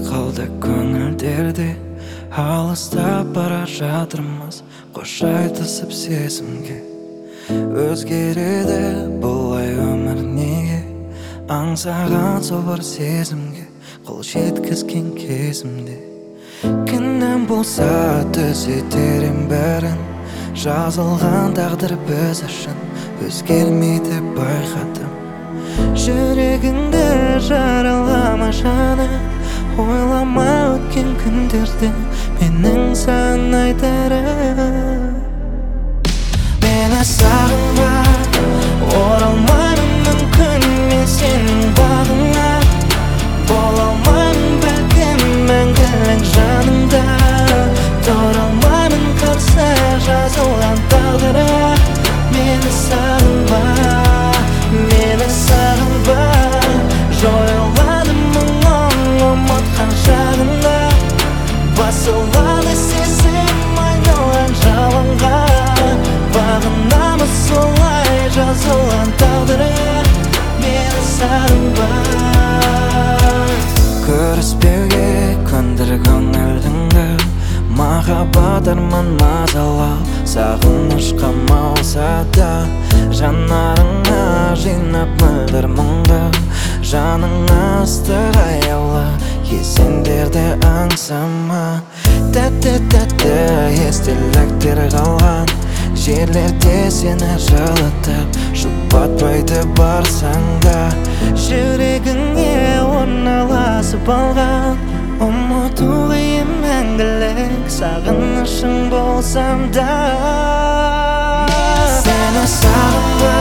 қалды көңілдерде, алыстап бара жатырмыз, қош айтысып сезімге. Өзгереді бұлай өмір неге, аңсаған сол бір сезімге қол жеткізген кезімде. Кінәм болса түзетерім бәрін, жазылған тағдыр біз үшін өзгермейді байқадым. Жүрегіңді жаралама жаным, ойлама өткен күндерді менің саған айтарым. Мені сағынба, оралмаймын мүмкін мен сенің бағыңа, бола алмаймын бәлкім мәңгілік жаныңда. Тұра алмаймын қарсы жазылған тағдырға. Мені сағынба, мені сағынба, жойылады мұңым ұмытқан шағында. Басылады сезім айналған жалынға, бағынамыз солай жазылған тағдырға. Мені сағынба. Көріспеуге көндір көңіліңді, махаббат арман мазалау, сағыныш қамалса да, жанарыңа жинап мөлдір мұңды, жаныңа ыстық аяулы есендерді аңсама. Тәтті естеліктер қалған жерлерде сені жылытып, жұбатпайды барсаң да. Жүрегіңе орналасып алған, ұмыту қиын мәңгілік сағынышың болсам да. Сені сағынба,